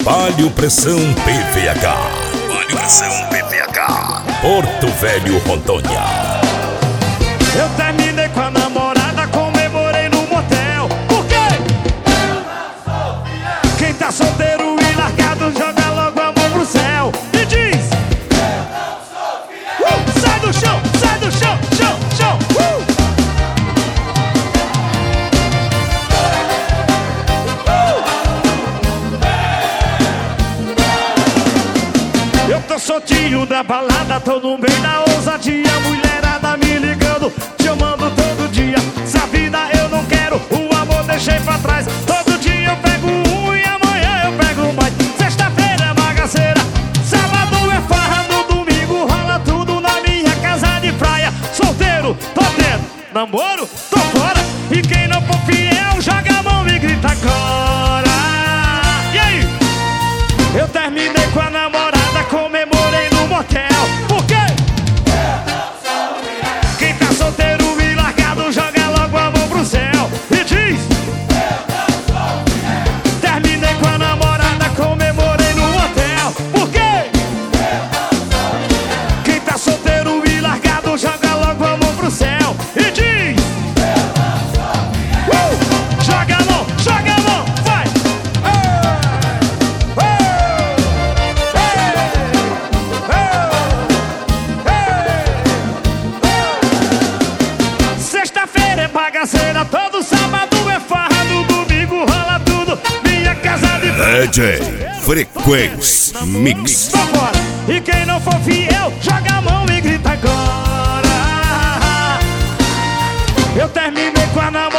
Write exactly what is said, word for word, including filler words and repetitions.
Palio Pressão P V H. Palio Pressão P V H. Porto Velho, Rondônia. Eu terminei com a namorada, comemorei no motel. Por quê? Eu não sou fiel. Quem tá solteiro e largado, joga logo a mão pro céu e diz: Eu não sou fiel. uh, sai do chão, sai do chão, chão, chão. uh. Eu tô soltinho da balada, tô no meio da ousadia. Mulherada me ligando, te amando todo dia. Essa vida eu não quero, o amor deixei pra trás. Todo dia eu pego um e amanhã eu pego mais. Sexta-feira é bagaceira, sábado é farra, no domingo rola tudo na minha casa de praia. Solteiro, tô dentro, namoro, tô fora. E quem não for fiel, joga a mão e grita agora. E aí? Eu terminei com a namorada, comemorei no motel. Por quê? Eu não sou fiel. Quem tá solteiro e largado, joga logo a mão pro céu e diz: Eu não sou fiel. terminei com a namorada, comemorei no motel. Por quê? Eu não sou fiel. Quem tá solteiro e largado, joga logo a mão pro céu e diz: Eu não sou fiel. uh! Joga a mão, joga a mão, vai! Sexta-feira é bagaceira, todo sábado é farra, no domingo rola tudo, minha casa de D J Frequência Mix. tô fora. E quem não for fiel, joga a mão e grita agora. Eu terminei com a namorada.